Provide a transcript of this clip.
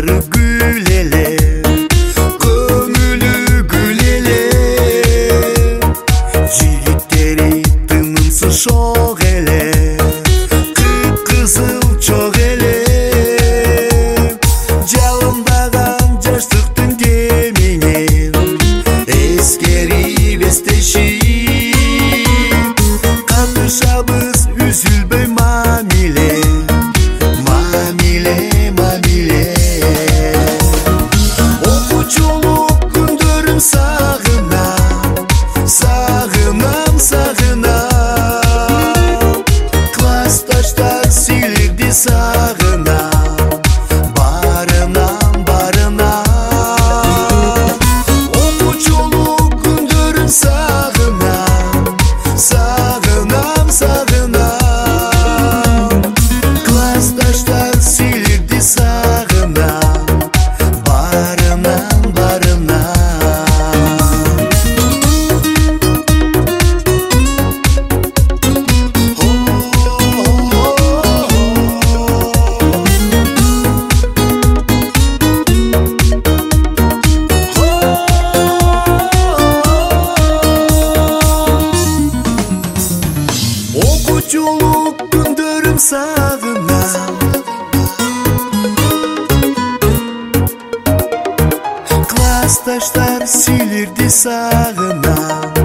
баары гүл эле, көңүлү гүл эле, жигиттери тынымсыз шок эле, кып-кызыл чок эле, жалындаган жаштыктын кеминен эскерип эстешип, катышабыз үзүлбөй мамиле, мамиле, мамиле. Окуучулук күндөрүм сагынам, сагынам, сагынам, классташтар силерди сагынам, барынан, барынан. Окуучулук күндөрүм сагынам, сагынам, сагынам, классташтар силерди сагынам, барынан, барынан. Окуучулук күндөрүм сагынам, классташтар силерди сагынам,